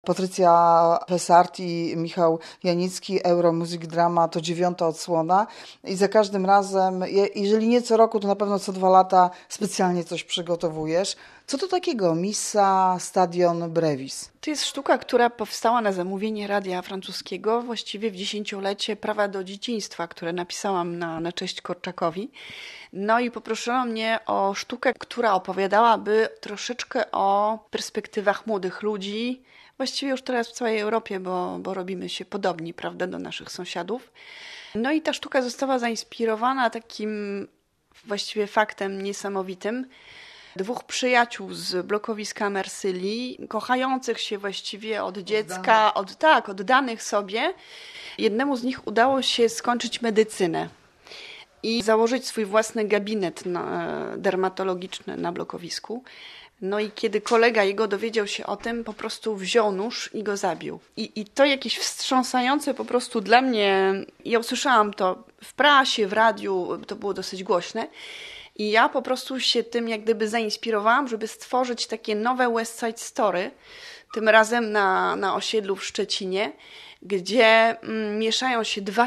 Patrycja Pesart i Michał Janicki, Euro Music Drama, to 9. odsłona i za każdym razem, jeżeli nie co roku, to na pewno co 2 lata specjalnie coś przygotowujesz. Co to takiego Missa Stadion Brevis? To jest sztuka, która powstała na zamówienie radia francuskiego, właściwie w 10-lecie Prawa do dzieciństwa, które napisałam na cześć Korczakowi. No i poproszono mnie o sztukę, która opowiadałaby troszeczkę o perspektywach młodych ludzi, właściwie już teraz w całej Europie, bo robimy się podobni, prawda, do naszych sąsiadów. No i ta sztuka została zainspirowana takim właściwie faktem niesamowitym. 2 przyjaciół z blokowiska Mersylii, kochających się właściwie od dziecka, oddanych sobie. Jednemu z nich udało się skończyć medycynę i założyć swój własny gabinet dermatologiczny na blokowisku. No i kiedy kolega jego dowiedział się o tym, po prostu wziął nóż i go zabił. I to jakieś wstrząsające po prostu dla mnie, ja usłyszałam to w prasie, w radiu, to było dosyć głośne. I ja po prostu się tym jak gdyby zainspirowałam, żeby stworzyć takie nowe West Side Story, tym razem na osiedlu w Szczecinie, gdzie mieszają się 2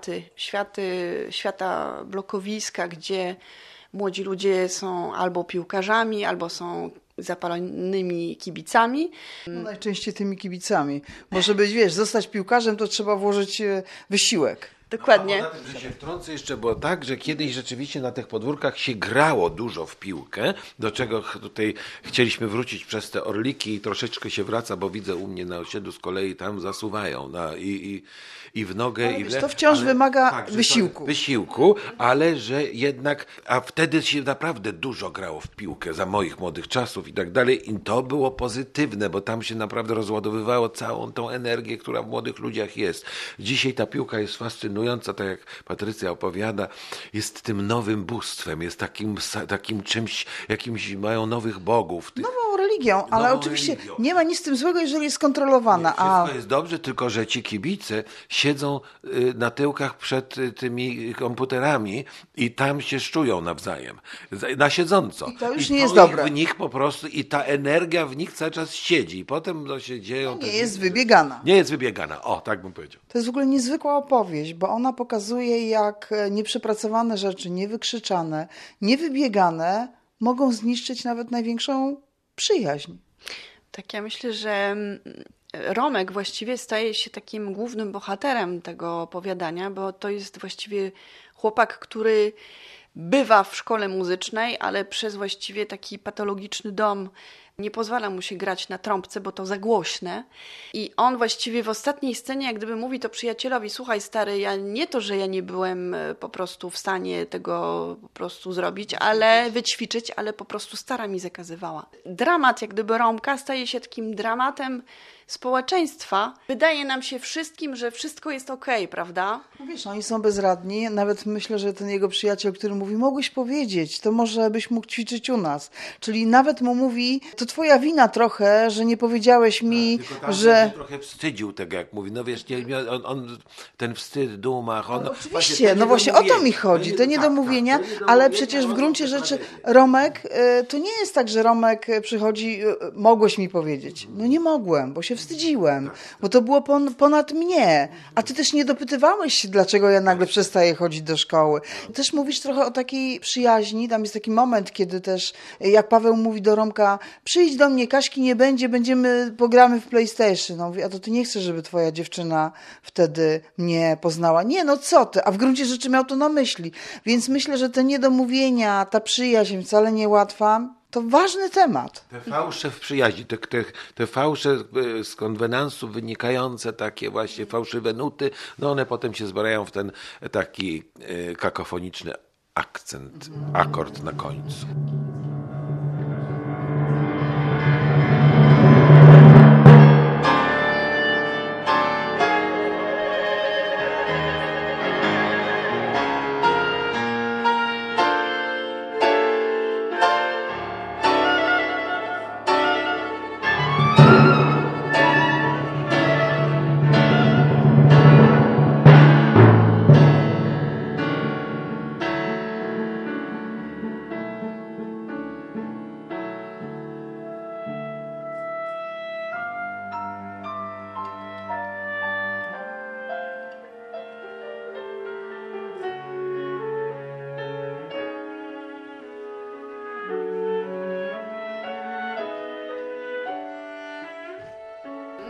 świata blokowiska, gdzie młodzi ludzie są albo piłkarzami, albo są zapalonymi kibicami. No najczęściej tymi kibicami, bo żeby, zostać piłkarzem, to trzeba włożyć wysiłek. Dokładnie. A poza tym, że się wtrącę, jeszcze było tak, że kiedyś rzeczywiście na tych podwórkach się grało dużo w piłkę, do czego tutaj chcieliśmy wrócić przez te orliki i troszeczkę się wraca, bo widzę u mnie na osiedlu z kolei tam zasuwają i w nogę, ale i w lewo. to wciąż wymaga wysiłku. Wysiłku, ale że jednak, a wtedy się naprawdę dużo grało w piłkę za moich młodych czasów i tak dalej i to było pozytywne, bo tam się naprawdę rozładowywało całą tą energię, która w młodych ludziach jest. Dzisiaj ta piłka jest fascynująca, tak jak Patrycja opowiada, jest tym nowym bóstwem, jest takim czymś, jakimś mają nowych bogów. Nową religią, ale oczywiście nie ma nic z tym złego, jeżeli jest kontrolowana. Wszystko jest dobrze, tylko że ci kibice siedzą na tyłkach przed tymi komputerami i tam się szczują nawzajem, na siedząco. I to już nie jest dobre. W nich po prostu i ta energia w nich cały czas siedzi i potem to się dzieją. Nie jest wybiegana. Nie jest wybiegana, tak bym powiedział. To jest w ogóle niezwykła opowieść, bo ona pokazuje, jak nieprzepracowane rzeczy, niewykrzyczane, niewybiegane mogą zniszczyć nawet największą przyjaźń. Tak, ja myślę, że Romek właściwie staje się takim głównym bohaterem tego opowiadania, bo to jest właściwie chłopak, który bywa w szkole muzycznej, ale przez właściwie taki patologiczny dom nie pozwala mu się grać na trąbce, bo to za głośne. I on właściwie w ostatniej scenie jak gdyby mówi to przyjacielowi: słuchaj stary, że ja nie byłem po prostu w stanie tego po prostu zrobić, ale wyćwiczyć, ale po prostu stara mi zakazywała. Dramat jak gdyby Romka staje się takim dramatem społeczeństwa. Wydaje nam się wszystkim, że wszystko jest okej, prawda? No wiesz, oni są bezradni. Nawet myślę, że ten jego przyjaciel, który mówi: mogłeś powiedzieć, to może byś mógł ćwiczyć u nas. Czyli nawet mu mówi: to twoja wina trochę, że nie powiedziałeś mi, że... się trochę wstydził tego, jak mówi. No wiesz, on ten wstyd, duma... Oczywiście, właśnie o to mi chodzi. To niedomówienia, ale przecież w gruncie rzeczy Romek, to nie jest tak, że Romek przychodzi: mogłeś mi powiedzieć. No nie mogłem, bo się wstydziłem, bo to było ponad mnie. A ty też nie dopytywałeś się, dlaczego ja nagle przestaję chodzić do szkoły. Też mówisz trochę o takiej przyjaźni. Tam jest taki moment, kiedy też, jak Paweł mówi do Romka: przyjdź do mnie, Kaśki nie będzie, pogramy w PlayStation. No mówi: a to ty nie chcesz, żeby twoja dziewczyna wtedy mnie poznała. Nie, no co ty? A w gruncie rzeczy miał to na myśli. Więc myślę, że te niedomówienia, ta przyjaźń wcale niełatwa, to ważny temat. Te fałsze w przyjaźni, te fałsze z konwenansu wynikające, takie właśnie fałszywe nuty, no one potem się zbierają w ten taki kakofoniczny akcent, akord na końcu.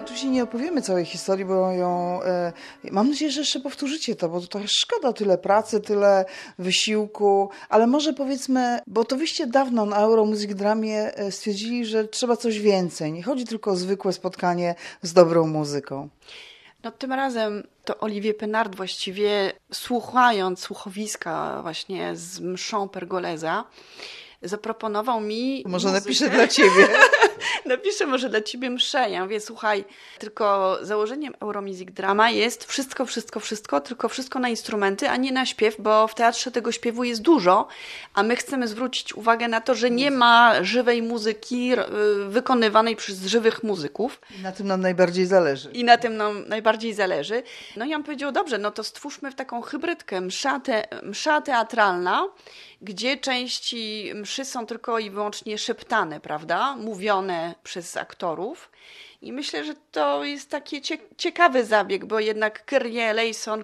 Oczywiście nie opowiemy całej historii, bo mam nadzieję, że jeszcze powtórzycie to, bo to tak szkoda, tyle pracy, tyle wysiłku, ale może powiedzmy, bo to wyście dawno na Euro Music Dramie stwierdzili, że trzeba coś więcej. Nie chodzi tylko o zwykłe spotkanie z dobrą muzyką. No tym razem to Olivier Penard właściwie słuchając słuchowiska właśnie z mszą Pergolesa, zaproponował mi Może muzykę. napiszę dla ciebie. Napiszę może dla ciebie mszę. Ja mówię, słuchaj, tylko założeniem Euromusic Drama jest wszystko, tylko wszystko na instrumenty, a nie na śpiew, bo w teatrze tego śpiewu jest dużo, a my chcemy zwrócić uwagę na to, że nie ma żywej muzyki wykonywanej przez żywych muzyków. I na tym nam najbardziej zależy. I na tym nam najbardziej zależy. No i on powiedział, dobrze, no to stwórzmy w taką hybrydkę msza teatralna, gdzie części mszy są tylko i wyłącznie szeptane, prawda? Mówione przez aktorów. I myślę, że to jest taki ciekawy zabieg, bo jednak Kyrie eleison,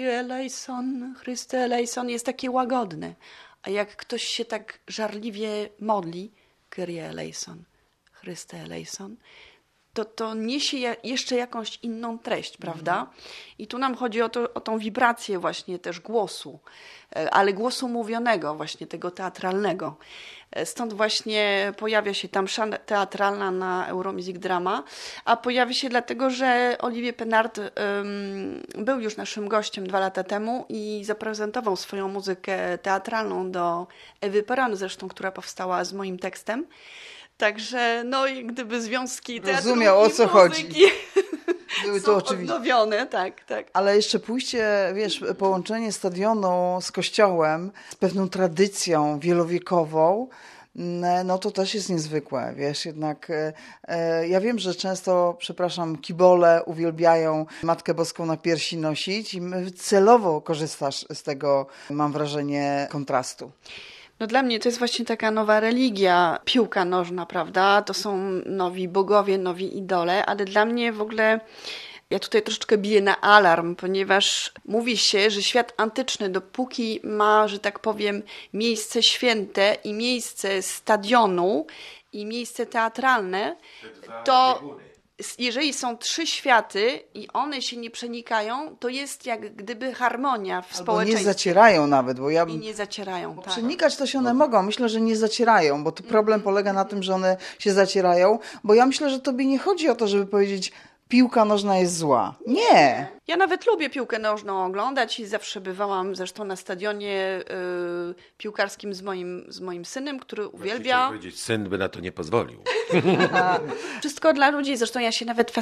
Chryste eleison jest takie łagodne. A jak ktoś się tak żarliwie modli, Kyrie eleison, Chryste eleison, to niesie jeszcze jakąś inną treść, prawda? I tu nam chodzi o tą wibrację właśnie też głosu, ale głosu mówionego, właśnie tego teatralnego. Stąd właśnie pojawia się tam msza teatralna na Euromusic Drama, a pojawia się dlatego, że Olivier Penard był już naszym gościem 2 lata temu i zaprezentował swoją muzykę teatralną do Ewy Peron, zresztą, która powstała z moim tekstem. Także, no i gdyby związki teatru rozumiał, o co chodzi. Były to oczywiście odnowione, tak. Ale jeszcze pójście, wiesz, połączenie stadionu z kościołem, z pewną tradycją wielowiekową, no to też jest niezwykłe, wiesz, jednak ja wiem, że często, kibole uwielbiają Matkę Boską na piersi nosić i celowo korzystasz z tego, mam wrażenie, kontrastu. No dla mnie to jest właśnie taka nowa religia, piłka nożna, prawda? To są nowi bogowie, nowi idole, ale dla mnie w ogóle ja tutaj troszeczkę biję na alarm, ponieważ mówi się, że świat antyczny, dopóki ma, że tak powiem, miejsce święte i miejsce stadionu i miejsce teatralne, to jeżeli są 3 światy i one się nie przenikają, to jest jak gdyby harmonia w społeczeństwie. Nie zacierają nawet, bo I nie zacierają, tak. Przenikać to się one mogą. Myślę, że nie zacierają, bo tu problem polega na tym, że one się zacierają, bo ja myślę, że tobie nie chodzi o to, żeby powiedzieć, piłka nożna jest zła. Nie. Ja nawet lubię piłkę nożną oglądać i zawsze bywałam zresztą na stadionie piłkarskim z moim synem, który uwielbia. Chciałem powiedzieć, syn by na to nie pozwolił. Wszystko dla ludzi, zresztą ja się nawet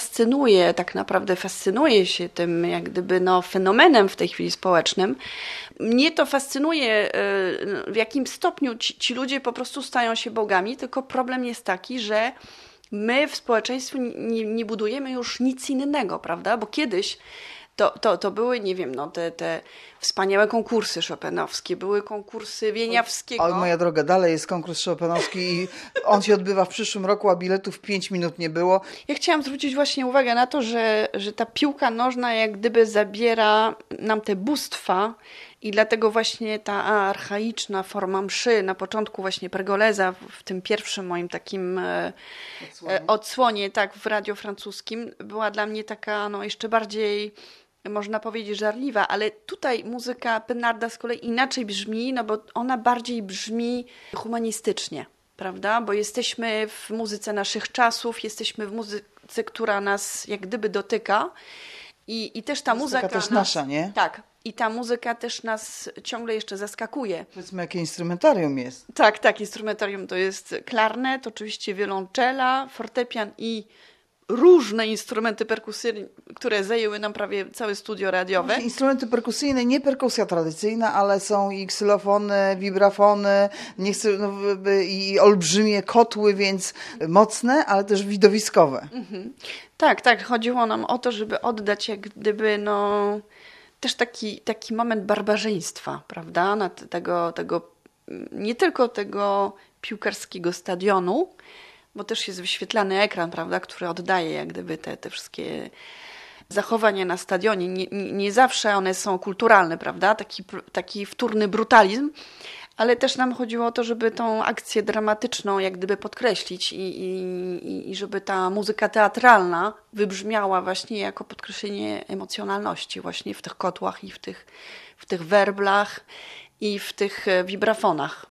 fascynuję się tym jak gdyby fenomenem w tej chwili społecznym. Mnie to fascynuje, w jakim stopniu ci ludzie po prostu stają się bogami, tylko problem jest taki, że my w społeczeństwie nie budujemy już nic innego, prawda? Bo kiedyś to były, nie wiem, te wspaniałe konkursy chopinowskie, były konkursy Wieniawskiego. Oj, moja droga, dalej jest konkurs chopinowski i on się odbywa w przyszłym roku, a biletów 5 minut nie było. Ja chciałam zwrócić właśnie uwagę na to, że ta piłka nożna jak gdyby zabiera nam te bóstwa i dlatego właśnie ta archaiczna forma mszy na początku właśnie Pergolesa, w tym pierwszym moim takim odsłonie tak, w radio francuskim, była dla mnie taka jeszcze bardziej, można powiedzieć, żarliwa, ale tutaj muzyka Penarda z kolei inaczej brzmi, bo ona bardziej brzmi humanistycznie, prawda? Bo jesteśmy w muzyce naszych czasów, jesteśmy w muzyce, która nas jak gdyby dotyka i też ta muzyka też nasza, nie? Tak. I ta muzyka też nas ciągle jeszcze zaskakuje. Powiedzmy, jakie instrumentarium jest. Tak, instrumentarium to jest klarnet, oczywiście wiolonczela, fortepian i różne instrumenty perkusyjne, które zajęły nam prawie całe studio radiowe. Instrumenty perkusyjne, nie perkusja tradycyjna, ale są i ksylofony, wibrafony, i olbrzymie kotły, więc mocne, ale też widowiskowe. Mhm. Tak, chodziło nam o to, żeby oddać jak gdyby też taki moment barbarzyństwa, prawda? Nie tylko tego piłkarskiego stadionu, bo też jest wyświetlany ekran, prawda, który oddaje jak gdyby te wszystkie zachowania na stadionie. Nie zawsze one są kulturalne, prawda? Taki wtórny brutalizm, ale też nam chodziło o to, żeby tą akcję dramatyczną jak gdyby podkreślić i żeby ta muzyka teatralna wybrzmiała właśnie jako podkreślenie emocjonalności właśnie w tych kotłach i w tych werblach i w tych wibrafonach.